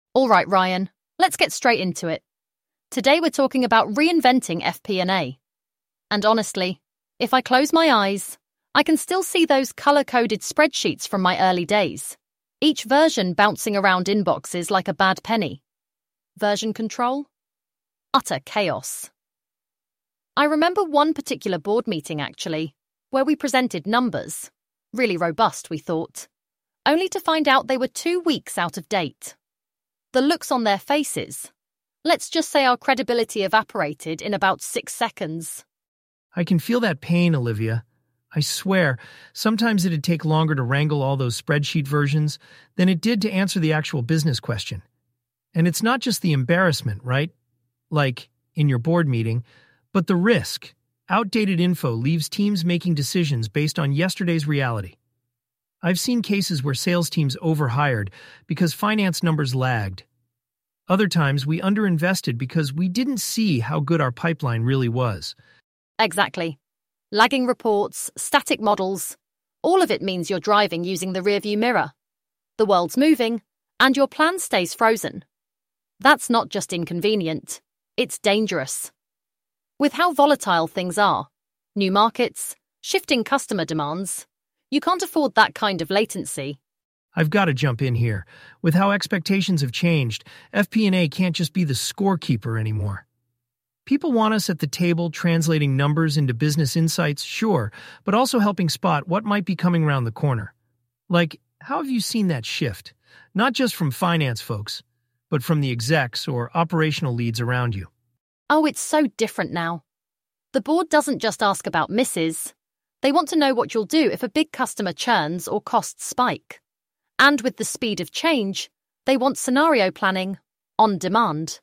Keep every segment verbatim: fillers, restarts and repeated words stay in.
All right, Ryan, let's get straight into it. Today we're talking about reinventing F P and A. And honestly, if I close my eyes, I can still see those color-coded spreadsheets from my early days, each version bouncing around inboxes like a bad penny. Version control? Utter chaos. I remember one particular board meeting, actually, where we presented numbers. Really robust, we thought, only to find out they were two weeks out of date. The looks on their faces. Let's just say our credibility evaporated in about six seconds. I can feel that pain, Olivia. I swear, sometimes it'd take longer to wrangle all those spreadsheet versions than it did to answer the actual business question. And it's not just the embarrassment, right? Like, in your board meeting, but the risk. Outdated info leaves teams making decisions based on yesterday's reality. I've seen cases where sales teams overhired because finance numbers lagged. Other times, we underinvested because we didn't see how good our pipeline really was. Exactly. Lagging reports, static models, all of it means you're driving using the rearview mirror. The world's moving, and your plan stays frozen. That's not just inconvenient, it's dangerous. With how volatile things are, new markets, shifting customer demands, you can't afford that kind of latency. I've got to jump in here. With how expectations have changed, F P and A can't just be the scorekeeper anymore. People want us at the table translating numbers into business insights, sure, but also helping spot what might be coming around the corner. Like, how have you seen that shift? Not just from finance folks, but from the execs or operational leads around you. Oh, it's so different now. The board doesn't just ask about misses. They want to know what you'll do if a big customer churns or costs spike. And with the speed of change, they want scenario planning on demand.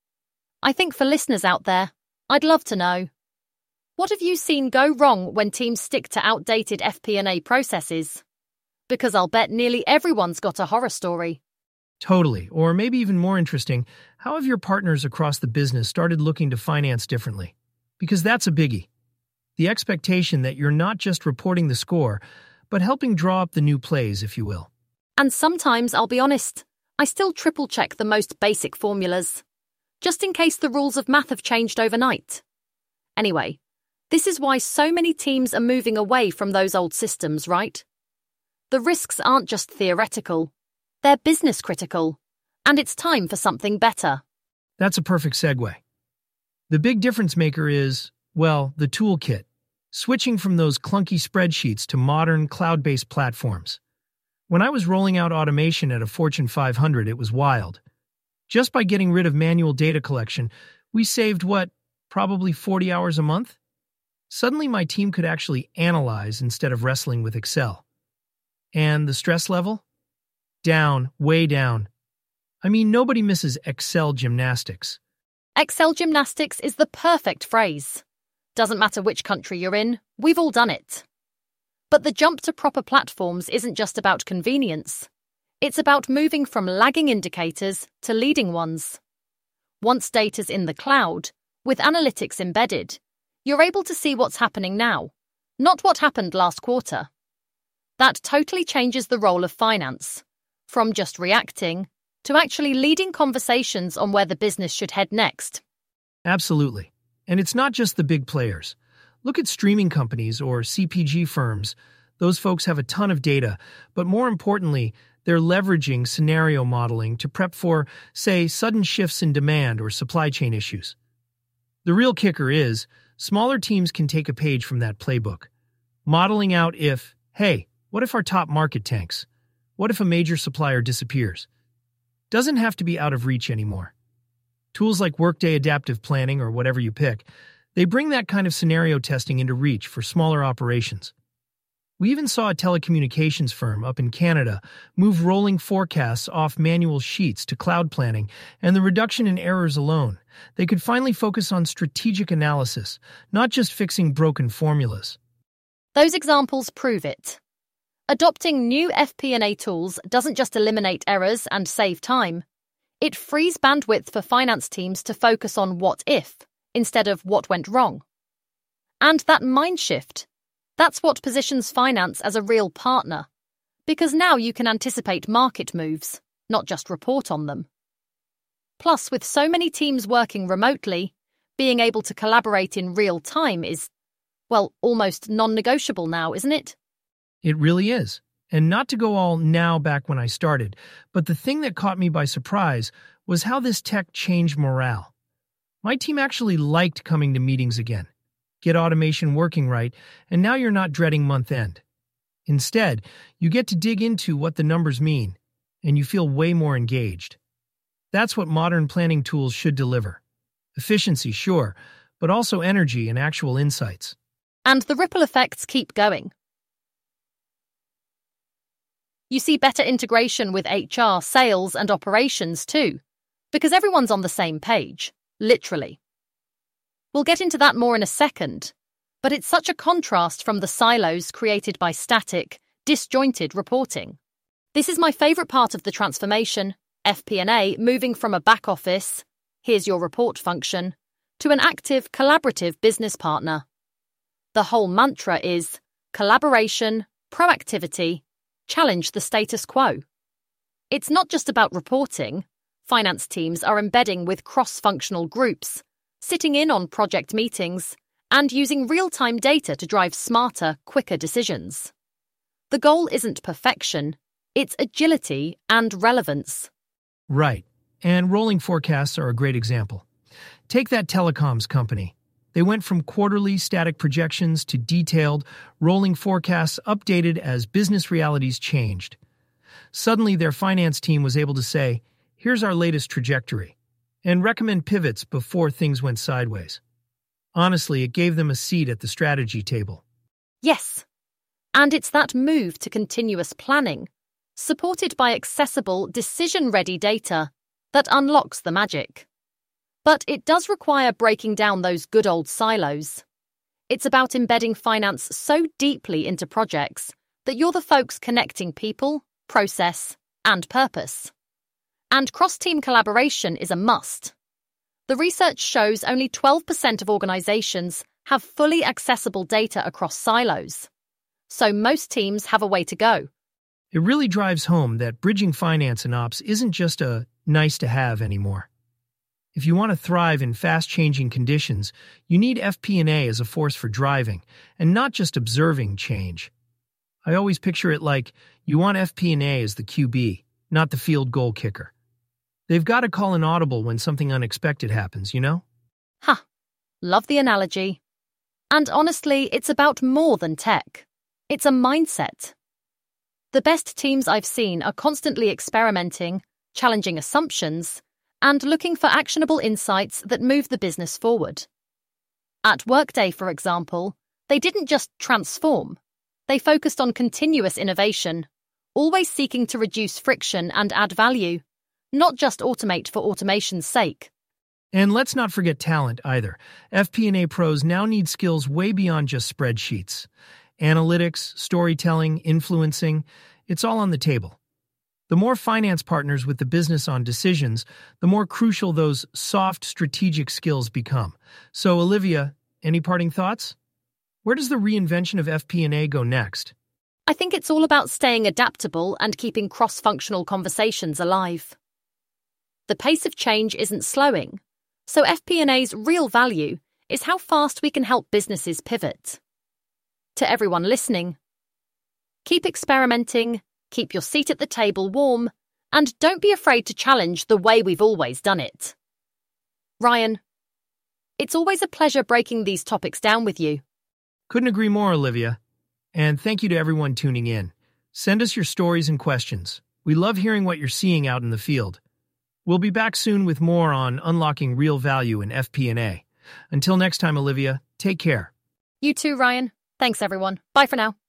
I think for listeners out there, I'd love to know, what have you seen go wrong when teams stick to outdated F P and A processes? Because I'll bet nearly everyone's got a horror story. Totally. Or maybe even more interesting, how have your partners across the business started looking to finance differently? Because that's a biggie. The expectation that you're not just reporting the score, but helping draw up the new plays, if you will. And sometimes, I'll be honest, I still triple-check the most basic formulas, just in case the rules of math have changed overnight. Anyway, this is why so many teams are moving away from those old systems, right? The risks aren't just theoretical, they're business critical, and it's time for something better. That's a perfect segue. The big difference maker is, well, the toolkit, switching from those clunky spreadsheets to modern cloud-based platforms. When I was rolling out automation at a Fortune five hundred, it was wild. Just by getting rid of manual data collection, we saved, what, probably forty hours a month? Suddenly my team could actually analyze instead of wrestling with Excel. And the stress level? Down, way down. I mean, nobody misses Excel gymnastics. Excel gymnastics is the perfect phrase. Doesn't matter which country you're in, we've all done it. But the jump to proper platforms isn't just about convenience. It's about moving from lagging indicators to leading ones. Once data's in the cloud, with analytics embedded, you're able to see what's happening now, not what happened last quarter. That totally changes the role of finance, from just reacting to actually leading conversations on where the business should head next. Absolutely. And it's not just the big players. Look at streaming companies or C P G firms. Those folks have a ton of data, but more importantly, they're leveraging scenario modeling to prep for, say, sudden shifts in demand or supply chain issues. The real kicker is, smaller teams can take a page from that playbook, modeling out if, hey, what if our top market tanks? What if a major supplier disappears? Doesn't have to be out of reach anymore. Tools like Workday Adaptive Planning or whatever you pick, they bring that kind of scenario testing into reach for smaller operations. We even saw a telecommunications firm up in Canada move rolling forecasts off manual sheets to cloud planning, and the reduction in errors alone. They could finally focus on strategic analysis, not just fixing broken formulas. Those examples prove it. Adopting new F P and A tools doesn't just eliminate errors and save time. It frees bandwidth for finance teams to focus on what if, instead of what went wrong. And that mind shift, that's what positions finance as a real partner, because now you can anticipate market moves, not just report on them. Plus, with so many teams working remotely, being able to collaborate in real time is, well, almost non-negotiable now, isn't it? It really is. And not to go all now back when I started, but the thing that caught me by surprise was how this tech changed morale. My team actually liked coming to meetings again, get automation working right, and now you're not dreading month end. Instead, you get to dig into what the numbers mean, and you feel way more engaged. That's what modern planning tools should deliver. Efficiency, sure, but also energy and actual insights. And the ripple effects keep going. You see better integration with H R, sales, and operations too, because everyone's on the same page, literally. We'll get into that more in a second, but it's such a contrast from the silos created by static, disjointed reporting. This is my favorite part of the transformation, F P and A moving from a back office, here's your report function, to an active, collaborative business partner. The whole mantra is collaboration, proactivity, challenge the status quo. It's not just about reporting. Finance teams are embedding with cross-functional groups, sitting in on project meetings, and using real-time data to drive smarter, quicker decisions. The goal isn't perfection, it's agility and relevance. Right, and rolling forecasts are a great example. Take that telecoms company. They went from quarterly static projections to detailed, rolling forecasts updated as business realities changed. Suddenly, their finance team was able to say, here's our latest trajectory, and recommend pivots before things went sideways. Honestly, it gave them a seat at the strategy table. Yes, and it's that move to continuous planning, supported by accessible, decision-ready data, that unlocks the magic. But it does require breaking down those good old silos. It's about embedding finance so deeply into projects that you're the folks connecting people, process, and purpose. And cross-team collaboration is a must. The research shows only twelve percent of organizations have fully accessible data across silos. So most teams have a way to go. It really drives home that bridging finance and ops isn't just a nice-to-have anymore. If you want to thrive in fast-changing conditions, you need F P and A as a force for driving, and not just observing change. I always picture it like you want F P and A as the Q B, not the field goal kicker. They've got to call an audible when something unexpected happens, you know? Ha! Love the analogy. And honestly, it's about more than tech. It's a mindset. The best teams I've seen are constantly experimenting, challenging assumptions, and looking for actionable insights that move the business forward. At Workday, for example, they didn't just transform. They focused on continuous innovation, always seeking to reduce friction and add value, not just automate for automation's sake. And let's not forget talent either. F P and A pros now need skills way beyond just spreadsheets. Analytics, storytelling, influencing, it's all on the table. The more finance partners with the business on decisions, the more crucial those soft strategic skills become. So, Olivia, any parting thoughts? Where does the reinvention of F P and A go next? I think it's all about staying adaptable and keeping cross-functional conversations alive. The pace of change isn't slowing, so F P and A's real value is how fast we can help businesses pivot. To everyone listening, keep experimenting, keep your seat at the table warm, and don't be afraid to challenge the way we've always done it. Ryan, it's always a pleasure breaking these topics down with you. Couldn't agree more, Olivia. And thank you to everyone tuning in. Send us your stories and questions. We love hearing what you're seeing out in the field. We'll be back soon with more on unlocking real value in F P and A. Until next time, Olivia, take care. You too, Ryan. Thanks, everyone. Bye for now.